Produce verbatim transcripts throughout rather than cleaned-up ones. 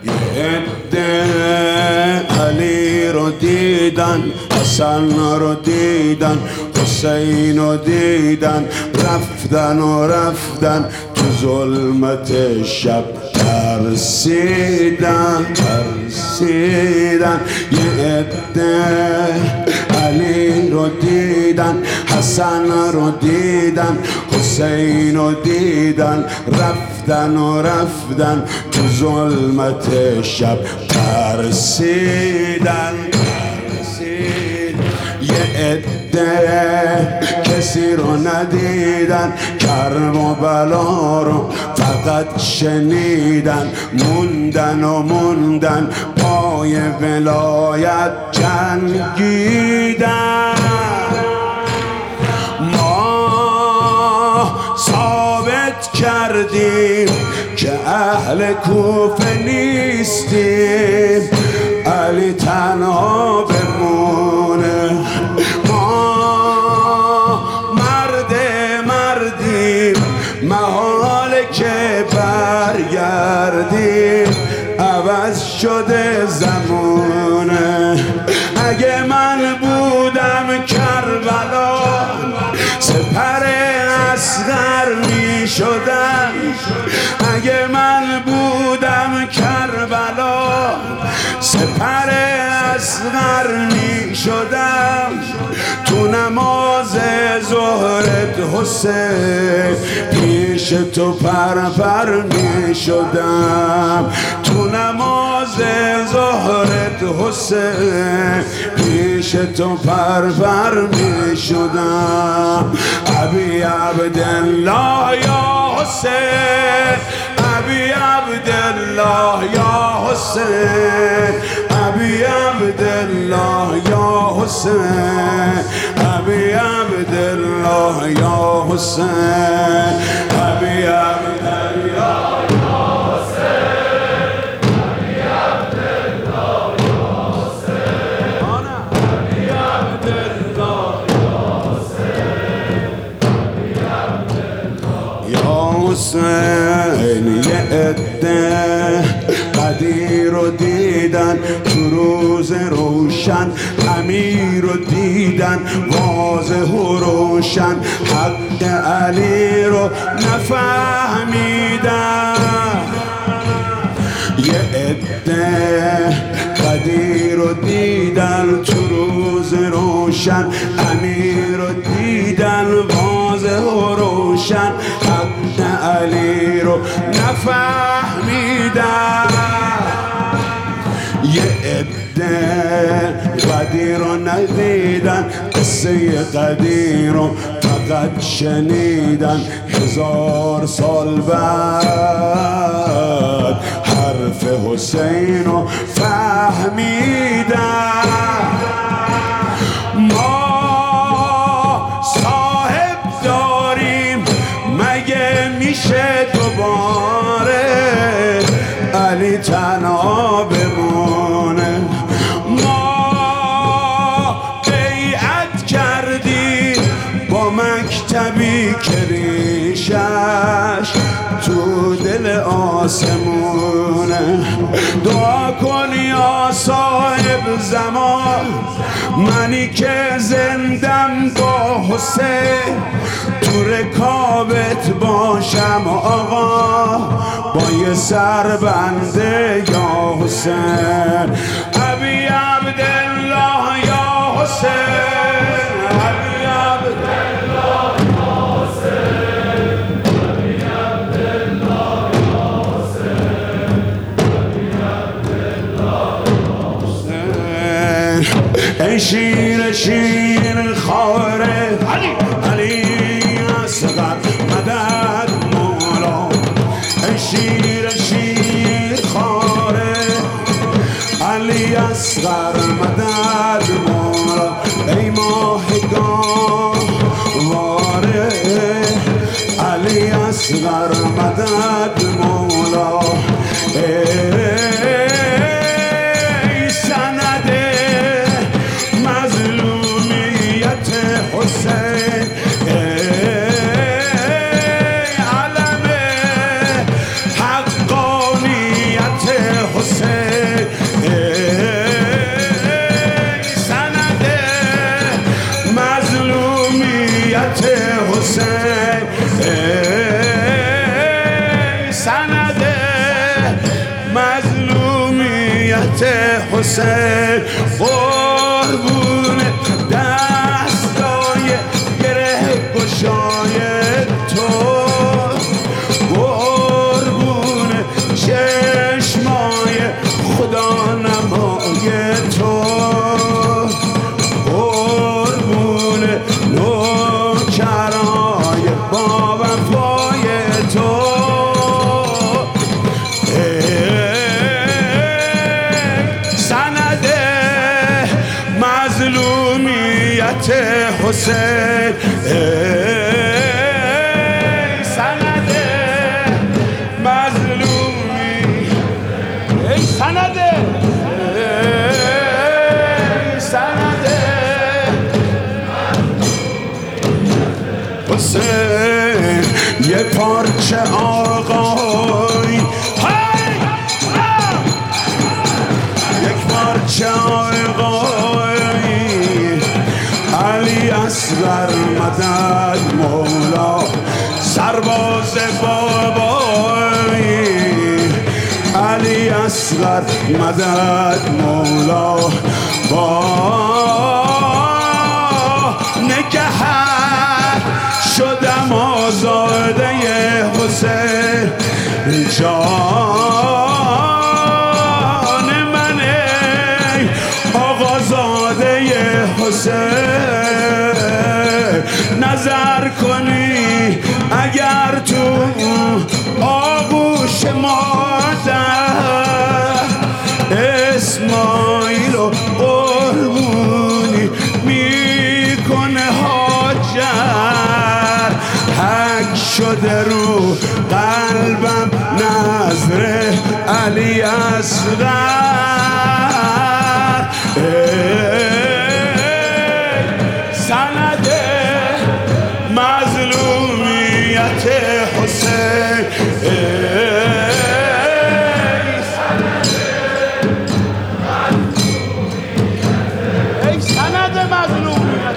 یه عده علی رو دیدن، حسن رو دیدن، حسین رو دیدن، رفتن و رفتن تو ظلمت شب ترسیدن ترسیدن. یه عده علی رو دیدن، حسن رو دیدن، حسین رو دیدن، رفتن و رفتن تو ظلمت شب ترسیدن ترسیدن. یه عده کسی رو ندیدن، کرب و بلا رو فقط شنیدن، موندن و موندن پای ولایت جنگیدن. ما ثابت کردیم که اهل کوفه نیستیم، علی تنها بمونه. ما مرد مردیم، محاله که برگردیم، عوض شده زمونه. اگه من بودم کربلا، سپر اصغر می شدم. اگه من بودم کربلا، سپر اصغر می شدم. تو نماز ظهرت حسین، پیش تو پر پر می شدم. تو نماز ظهرت حسین، پیش تو پر پر می شدم. ابی عبدالله یا حسین، ابی عبدالله یا حسین، ابی عبدالله یا حسین، ابی عبدالله یا حسین، ابی عبدالله یا حسین. یه عده قدیر رو دیدن تو روز روشن، امیر رو دیدن واضح و روشن، حق علی رو نفهمیدن. یه عده قدیر رو دیدن تو روز روشن، امیر رو دیدن واضح و روشن، حق علی رو نفهمیدن. یه عده قدیر رو ندیدن، قصه قدیر رو فقط شنیدن. هزار سال بعد حرف حسین رو فهمیدن. ما صاحب داریم، مگه میشه دوباره علی تنها بمونه؟ ما بیعت کردیم با مکتبی که ریشش تو دل آسمونه. دعا کن یا صاحب زمان، منی که زندم با حسین، تو رکابت باشم آقا با یه سربنده یا حسین. ابی عبدالله یا حسین، ابی عبدالله یا حسین، ابی عبدالله یا حسین، ابی عبدالله یا حسین. ای شیر شیر خواره علی علی اصغر مدد مولا. ای شیر شیر خواره علی اصغر مدد مولا. ای ماهگان واره علی اصغر مدد مولا. ای سند مظلومیت حسین، علم حقانیت حسین. حسین قربون دستای گره گشای تو قربون چشمای خدا نمای تو قربون نوکرای با وفای تو مظلومیت حسین ای سند مظلومی ای سند ای سند حسین یه پارچه آقای یک پارچه آقای علی اصغر مدد مولا سرباز بابایی علی اصغر مدد مولا با نگهت شدم آزاده حسین جان من ای آقازاده حسین نظر کنی اگر تو آغوش مادر اسماعیل و قربونی میکنه هاجر حک شده رو قلبم نظر علی اصغر سند مظلومیت حسین ای سند مظلومیت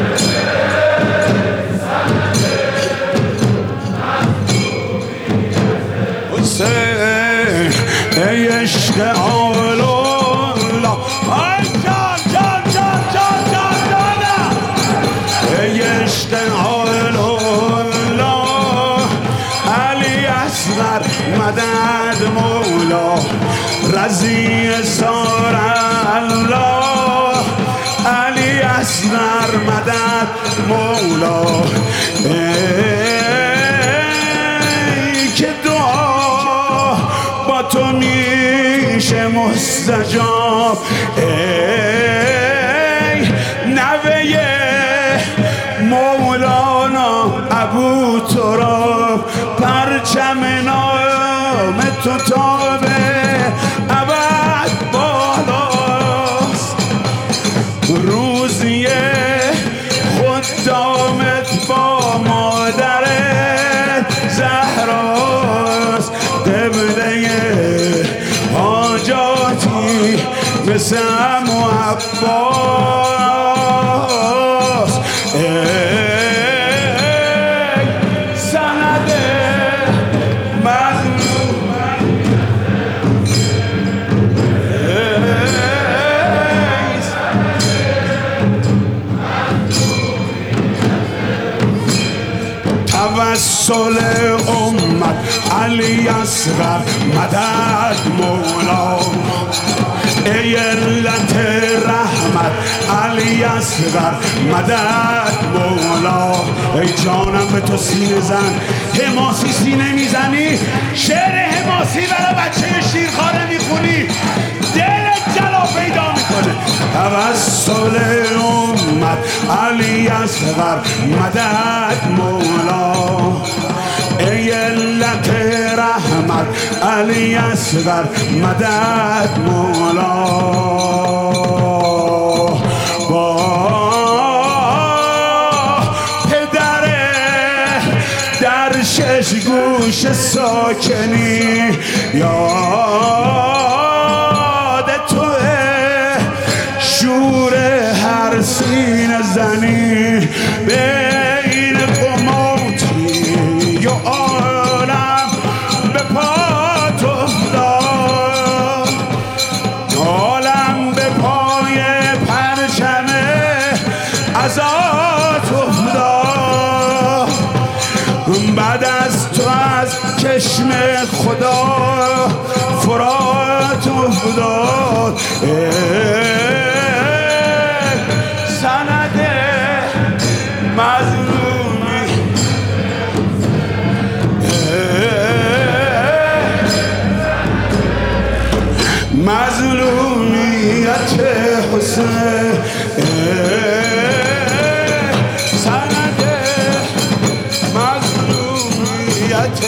حسین ای عشق آلولا ای جان جان جان جان جان جانم ای عشق آلولا علی اصغر مدد مولا رضی سار الله علی اصغر مدد مولا ای که دعا با تو میشه مستجاب ای نوه مولانا ابو تراب پرچم نام تو تابه ابد بالاست روزی خدامت با مادر زهراست قبله حاجاتی مثل عمو عباس ای سند مظلوم توسل امت علی اصغر مدد مولا ای علت رحمت علی اصغر مدد مولا ای جانم به تو سینه زن حماسی سینه میزنی شعر حماسی برای بچه شیرخواره میخونی دلت جلا پیدا میکنه توسل امت علی اصغر مدد مولا ای علت رحمت علی اصغر مدد مولا با پدر در شش گوش ساکنی یاد توه شور هر سینه زنی بین قماتی یا عالم به پات افتاد افتاد فرات افتاد سند مظلومی مظلومیت حسین سند مظلومیت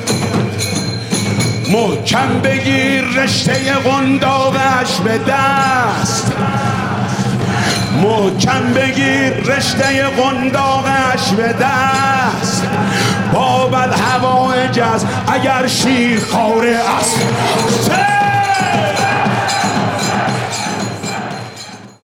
محکم بگیر رشته قنداقش به دست محکم بگیر رشته قنداقش به دست باب الهوایج است اگر شیر خواره است